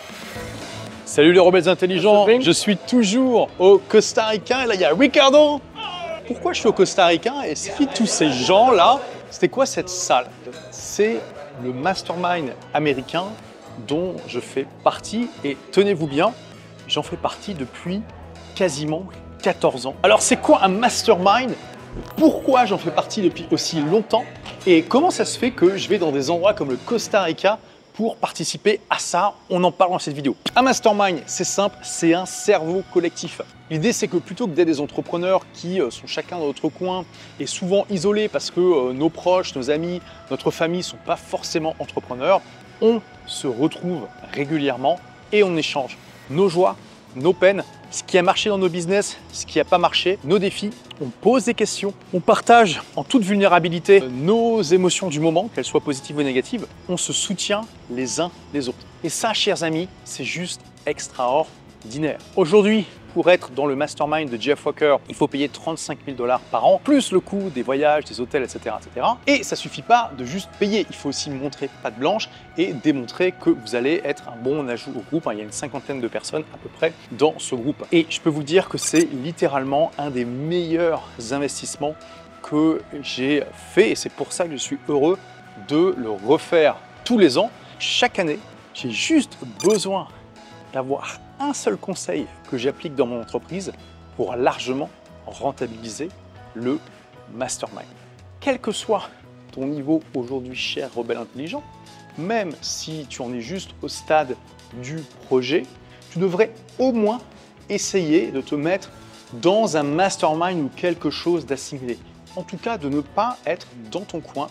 Salut les rebelles intelligents, je suis toujours au Costa Rica et là il y a Ricardo. Pourquoi je suis au Costa Rica et si tous ces gens-là, c'était quoi cette salle? C'est le mastermind américain dont je fais partie et tenez-vous bien, j'en fais partie depuis quasiment 14 ans. Alors c'est quoi un mastermind? Pourquoi j'en fais partie depuis aussi longtemps? Et comment ça se fait que je vais dans des endroits comme le Costa Rica pour participer à ça? On en parle dans cette vidéo. Un mastermind, c'est simple, c'est un cerveau collectif. L'idée, c'est que plutôt que d'être des entrepreneurs qui sont chacun dans notre coin et souvent isolés parce que nos proches, nos amis, notre famille ne sont pas forcément entrepreneurs, on se retrouve régulièrement et on échange nos joies, nos peines, ce qui a marché dans nos business, ce qui n'a pas marché, nos défis. On pose des questions, on partage en toute vulnérabilité nos émotions du moment, qu'elles soient positives ou négatives. On se soutient les uns les autres. Et ça, chers amis, c'est juste extraordinaire. Aujourd'hui, pour être dans le mastermind de Jeff Walker, il faut payer 35 000 $ par an, plus le coût des voyages, des hôtels, etc., etc. Et ça ne suffit pas de juste payer, il faut aussi montrer patte blanche et démontrer que vous allez être un bon ajout au groupe. Il y a une cinquantaine de personnes à peu près dans ce groupe. Et je peux vous dire que c'est littéralement un des meilleurs investissements que j'ai fait et c'est pour ça que je suis heureux de le refaire tous les ans. Chaque année, j'ai juste besoin d'avoir un seul conseil que j'applique dans mon entreprise pour largement rentabiliser le mastermind. Quel que soit ton niveau aujourd'hui, cher rebelle intelligent, même si tu en es juste au stade du projet, tu devrais au moins essayer de te mettre dans un mastermind ou quelque chose d'assimilé. En tout cas, de ne pas être dans ton coin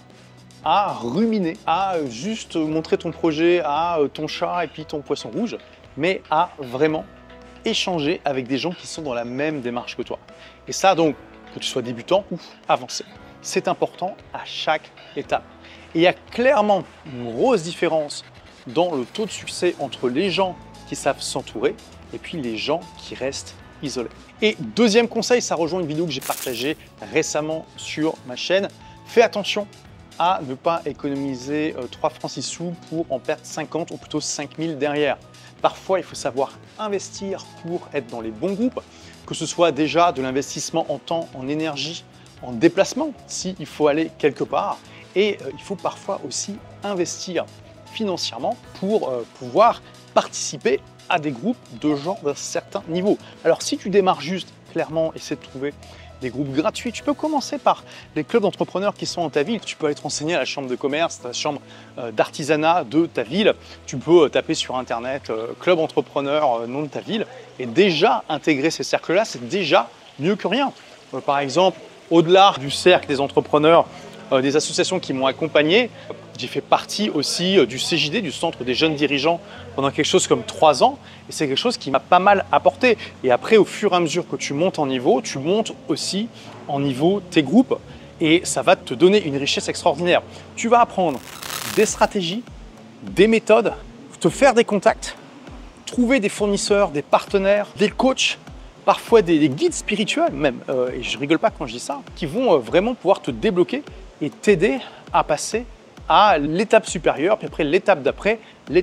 à ruminer, à juste montrer ton projet à ton chat et puis ton poisson rouge, mais à vraiment échanger avec des gens qui sont dans la même démarche que toi. Et ça donc, que tu sois débutant ou avancé, c'est important à chaque étape. Et il y a clairement une grosse différence dans le taux de succès entre les gens qui savent s'entourer et puis les gens qui restent isolés. Et deuxième conseil, ça rejoint une vidéo que j'ai partagée récemment sur ma chaîne. Fais attention à ne pas économiser 3 francs 6 sous pour en perdre 50 ou plutôt 5000 derrière. Parfois, il faut savoir investir pour être dans les bons groupes, que ce soit déjà de l'investissement en temps, en énergie, en déplacement, s'il faut aller quelque part. Et il faut parfois aussi investir financièrement pour pouvoir participer à des groupes de gens d'un certain niveau. Alors, si tu démarres juste, clairement, essaie de trouver des groupes gratuits. Tu peux commencer par les clubs d'entrepreneurs qui sont dans ta ville. Tu peux aller te renseigner à la chambre de commerce, la chambre d'artisanat de ta ville. Tu peux taper sur Internet club entrepreneur nom de ta ville et déjà intégrer ces cercles-là, c'est déjà mieux que rien. Par exemple, au-delà du cercle des entrepreneurs, des associations qui m'ont accompagné, j'ai fait partie aussi du CJD, du Centre des jeunes dirigeants, pendant quelque chose comme 3 ans. Et c'est quelque chose qui m'a pas mal apporté. Et après, au fur et à mesure que tu montes en niveau, tu montes aussi en niveau tes groupes. Et ça va te donner une richesse extraordinaire. Tu vas apprendre des stratégies, des méthodes, te faire des contacts, trouver des fournisseurs, des partenaires, des coachs, parfois des guides spirituels même, et je rigole pas quand je dis ça, qui vont vraiment pouvoir te débloquer et t'aider à passer à l'étape supérieure, puis après l'étape d'après,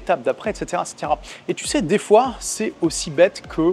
etc., etc. Et tu sais, des fois, c'est aussi bête que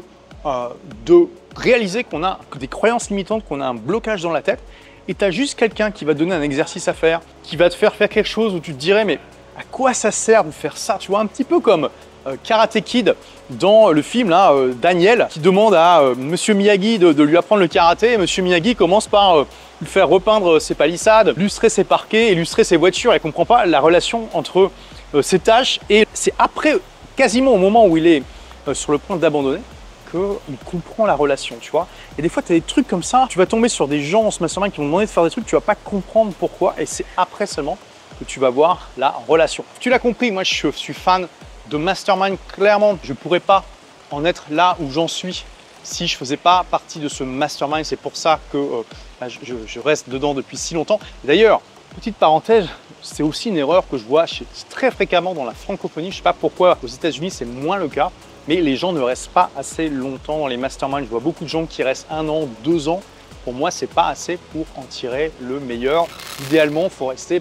de réaliser qu'on a des croyances limitantes, qu'on a un blocage dans la tête, et tu as juste quelqu'un qui va te donner un exercice à faire, qui va te faire quelque chose où tu te dirais, mais à quoi ça sert de faire ça? Tu vois, un petit peu comme Karate Kid dans le film là, Daniel, qui demande à Monsieur Miyagi de lui apprendre le karaté, et Monsieur Miyagi commence par lui faire repeindre ses palissades, lustrer ses parquets, illustrer ses voitures. Il ne comprend pas la relation entre ces tâches et c'est après, quasiment au moment où il est sur le point d'abandonner, qu'il comprend la relation, tu vois. Et des fois, tu as des trucs comme ça, tu vas tomber sur des gens en ce mastermind qui vont te demander de faire des trucs, tu vas pas comprendre pourquoi et c'est après seulement que tu vas voir la relation. Tu l'as compris, moi je suis fan de mastermind, clairement. Je ne pourrais pas en être là où j'en suis si je ne faisais pas partie de ce mastermind. C'est pour ça que je reste dedans depuis si longtemps. D'ailleurs, petite parenthèse, c'est aussi une erreur que je vois très fréquemment dans la francophonie. Je ne sais pas pourquoi aux États-Unis c'est moins le cas, mais les gens ne restent pas assez longtemps dans les masterminds. Je vois beaucoup de gens qui restent 1 an, 2 ans. Pour moi, c'est pas assez pour en tirer le meilleur. Idéalement, il faut rester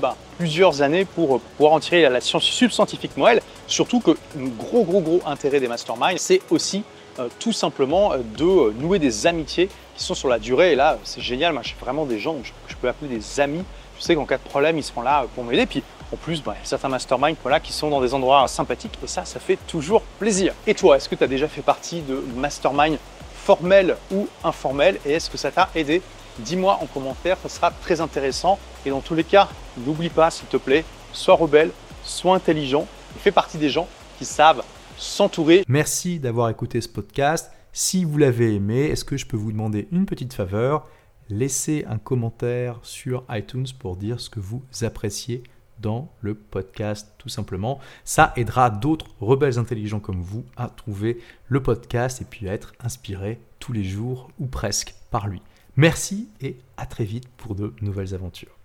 plusieurs années pour pouvoir en tirer la subscientifique moelle. Surtout que le gros intérêt des masterminds, c'est aussi tout simplement de nouer des amitiés qui sont sur la durée. Et là, c'est génial. Moi, j'ai vraiment des gens que je peux appeler des amis. Je sais qu'en cas de problème, ils seront là pour m'aider. Puis en plus, il y a certains masterminds qui sont dans des endroits sympathiques et ça fait toujours plaisir. Et toi, est-ce que tu as déjà fait partie de mastermind formel ou informel et est-ce que ça t'a aidé? Dis-moi en commentaire, ça sera très intéressant. Et dans tous les cas, n'oublie pas, s'il te plaît, sois rebelle, sois intelligent et fais partie des gens qui savent s'entourer. Merci d'avoir écouté ce podcast. Si vous l'avez aimé, est-ce que je peux vous demander une petite faveur? Laissez un commentaire sur iTunes pour dire ce que vous appréciez dans le podcast, tout simplement. Ça aidera d'autres rebelles intelligents comme vous à trouver le podcast et puis à être inspirés tous les jours ou presque par lui. Merci et à très vite pour de nouvelles aventures.